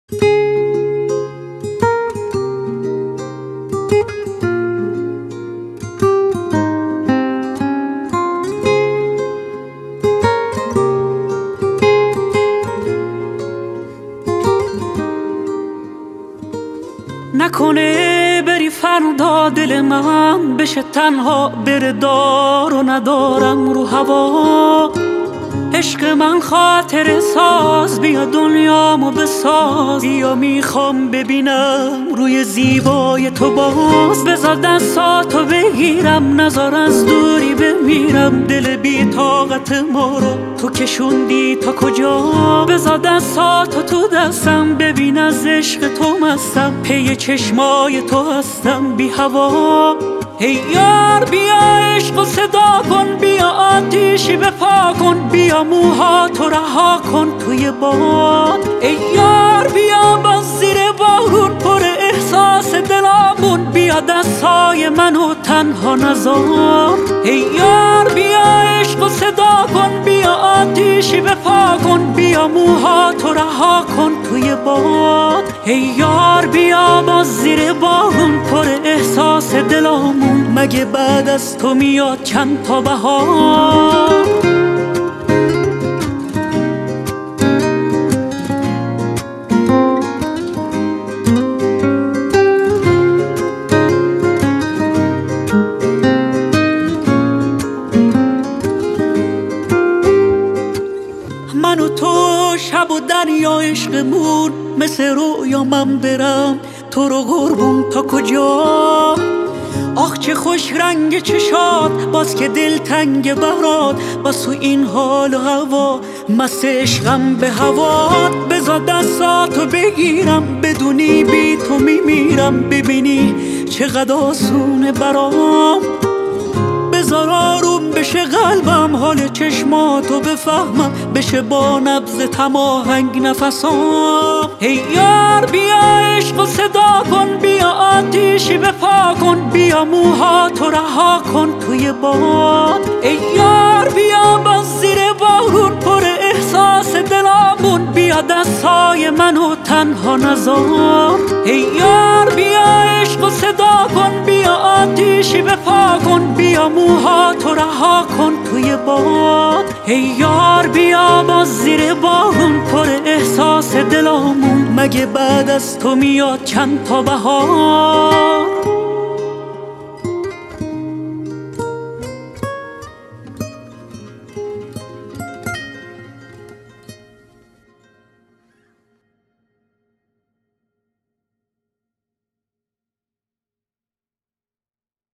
نکنه بری فردا دل من بشه تنها، بره دار و ندارم رو هوا. عشق من خاطر ساز، بیا دنیامو بساز، بیا میخوام ببینم روی زیبای تو باز. بذار دستاتو بگیرم، نذار از دوری بمیرم، دل بی طاقت ما رو تو کشوندی تا کجا. بذار دستاتو تو دستم، ببین از عشق تو مستم، پی چشمای تو هستم بی هوا. ای یار بیا عشق و صدا کن، بیا آتیشی بپا کن، بیا موهاتو رها کن توی باد. ای یار بیا باز زیر بارون پر احساس دلامون، بیا دستای منو تنها نذار. ای یار بیا عشق و صدا کن، بیا آتیشی بپا کن، بیا موهاتو رها کن توی باد. ای یار بیا باز زیر بارون پر احساس دلامون، مگه بعد از تو میاد چند تا بهار. من و تو شب و دریا عشقمون، مثل رویا من برم تو رو قربون تا کجا. آخ چه خوش رنگ چشات، باز که دل تنگ برات، باز تو این حال و هوا مست عشقم به هوات. بذار دستاتو بگیرم، بدونی بی تو میمیرم، ببینی چقدر آسونه برام. بذار آروم بشه قلبم، حال چشماتو بفهمم، بشه با نبض تماهنگ نفسام. ای یار بیا عشق و صدا کن، بیا آتیشی بپا کن، بیا موهاتو رها کن توی باد. ای یار بیا باز زیر بارون پر احساس دلامون، بیا دستای منو تنها نذار. ای یار بیا عشق و صدا کن، بیا آتیشی بپا کن، بیا موهاتو رها کن توی باد. ای یار بیا باز زیر بارون پر احساس دلامون، مگه بعد از تو میاد چند تا بهار.